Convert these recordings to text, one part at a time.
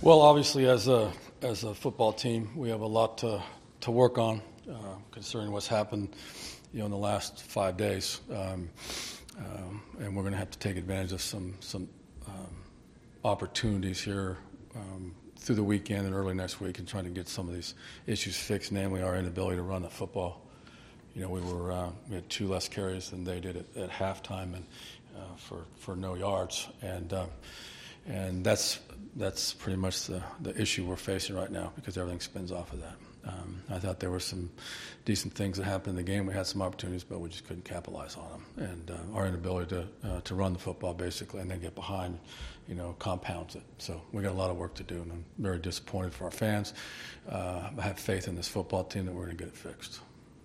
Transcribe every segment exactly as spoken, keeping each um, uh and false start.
Well, obviously, as a as a football team, we have a lot to to work on, uh, considering what's happened, you know, in the last five days, um, um, and we're going to have to take advantage of some some um, opportunities here um, through the weekend and early next week, and trying to get some of these issues fixed, namely our inability to run the football. You know, we were uh, we had two less carries than they did at, at halftime, and uh, for for no yards, and uh, and that's that's pretty much the, the issue we're facing right now, because everything spins off of that. Um, I thought there were some decent things that happened in the game. We had some opportunities, but we just couldn't capitalize on them. And uh, our inability to uh, to run the football, basically, and then get behind, you know, compounds it. So we got a lot of work to do, and I'm very disappointed for our fans. Uh, I have faith in this football team that we're going to get it fixed.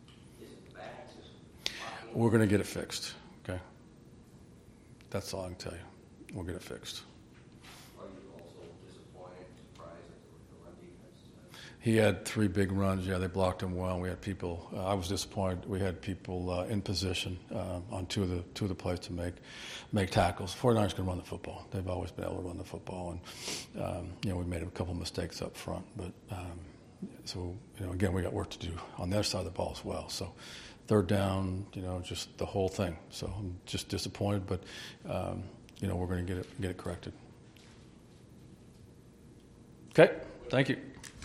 We're going to get it fixed, okay? That's all I can tell you. We'll get it fixed. Are you also disappointed, surprised at the run defense? He had three big runs. Yeah, they blocked him well. We had people. Uh, I was disappointed. We had people uh, in position uh, on two of the two of the plays to make make tackles. forty-niners can run the football. They've always been able to run the football, and um, you know, we made a couple mistakes up front. But um, so you know, again, we got work to do on the other side of the ball as well. So. Third down, you know, just the whole thing. So I'm just disappointed, but um, you know, we're going to get it get it corrected. Okay, thank you.